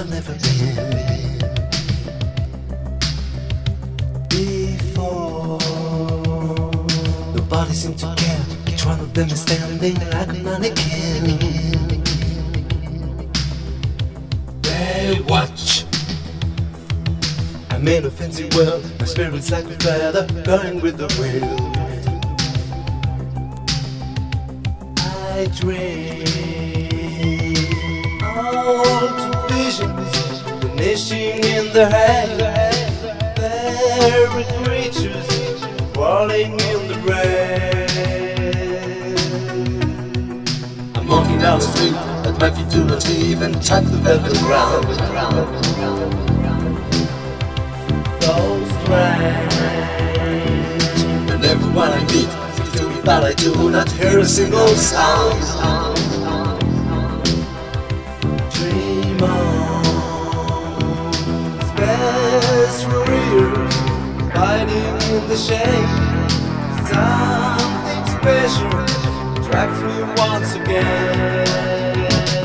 I've never been before. Nobody seems to care. Each one of them is standing like a mannequin. They watch. I'm in a fancy world. My spirit's like a feather going with the wind. I dream all visions vanishing in the head. Fairy creatures crawling in the rain. I'm walking down the street, and my feet do not even touch the velvet ground. So strange, and everyone I meet seems to me, but I do not hear a single sound. Dream on, space warriors fighting in the shade. Something special attracts me once again.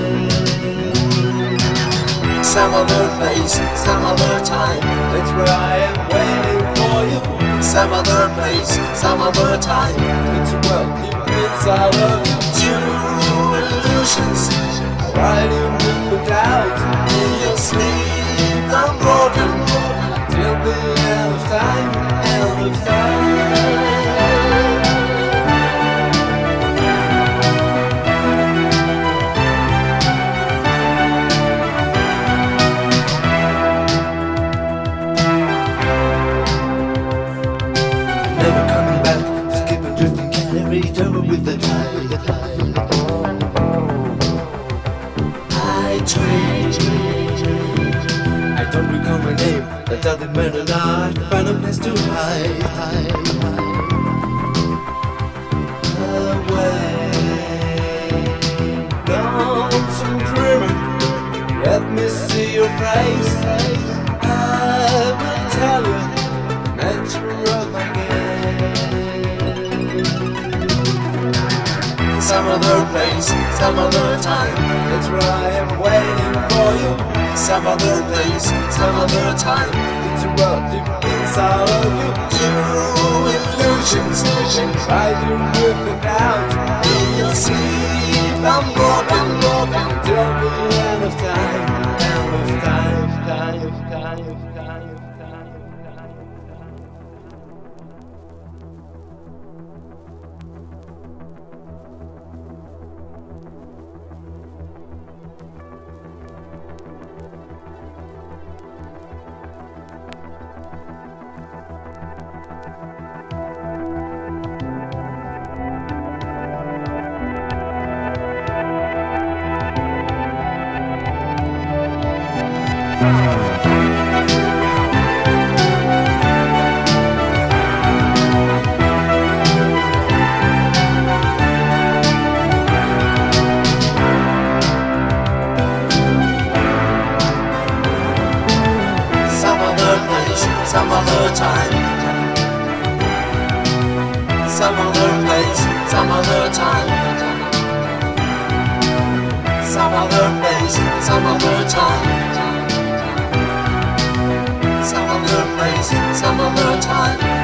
Some other place, some other time, that's where I am waiting for you. Some other place, some other time, it's a world deep inside of you. Two illusions, riding in the clouds. In your sleep, I'm broken till the end of time, end of time. Never coming back, just keep on drifting, carried over with the tide. I dream, I don't recall my name, but other men and I find a place to hide. Away, lonesome dreaming, let me see your face. I will tell you nature of my game. Some other place, some other time, that's where I am waiting for you. Some other place, some other time, it's a world deep inside of you. Two illusions, riding with the clouds. In your sleep, I'm broken till the end of time, end of time, time. Some other time, some other place, some other time, some other place, some other time, some other place, some other time.